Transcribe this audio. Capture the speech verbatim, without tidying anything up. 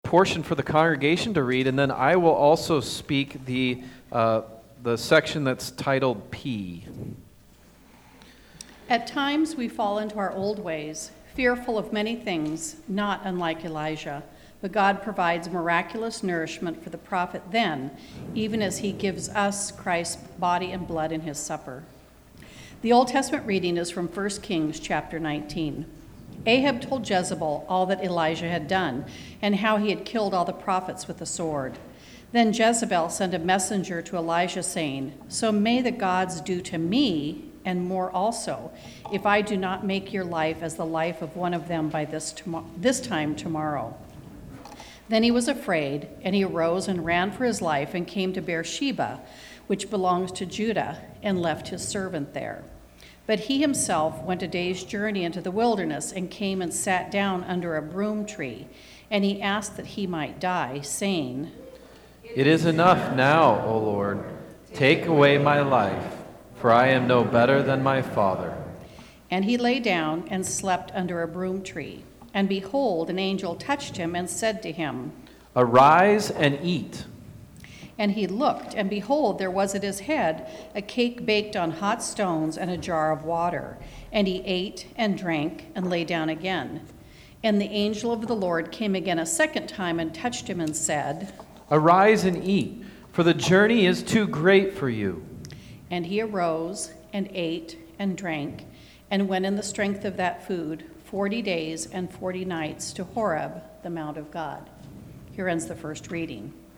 portion for the congregation to read, and then I will also speak the uh, the section that's titled P. At times we fall into our old ways, fearful of many things, not unlike Elijah. But God provides miraculous nourishment for the prophet then, even as he gives us Christ's body and blood in his supper. The Old Testament reading is from First Kings chapter nineteen. Ahab told Jezebel all that Elijah had done and how he had killed all the prophets with the sword. Then Jezebel sent a messenger to Elijah saying, "So may the gods do to me and more also, if I do not make your life as the life of one of them by this, tom- this time tomorrow." Then he was afraid, and he arose and ran for his life and came to Beersheba, which belongs to Judah, and left his servant there. But he himself went a day's journey into the wilderness and came and sat down under a broom tree. And he asked that he might die, saying, "It is enough now, O Lord. Take away my life, for I am no better than my father." And he lay down and slept under a broom tree. And behold, an angel touched him and said to him, "Arise and eat." And he looked, and behold, there was at his head a cake baked on hot stones and a jar of water. And he ate and drank and lay down again. And the angel of the Lord came again a second time and touched him and said, "Arise and eat, for the journey is too great for you." And he arose and ate and drank and went in the strength of that food forty days and forty nights to Horeb, the Mount of God. Here ends the first reading.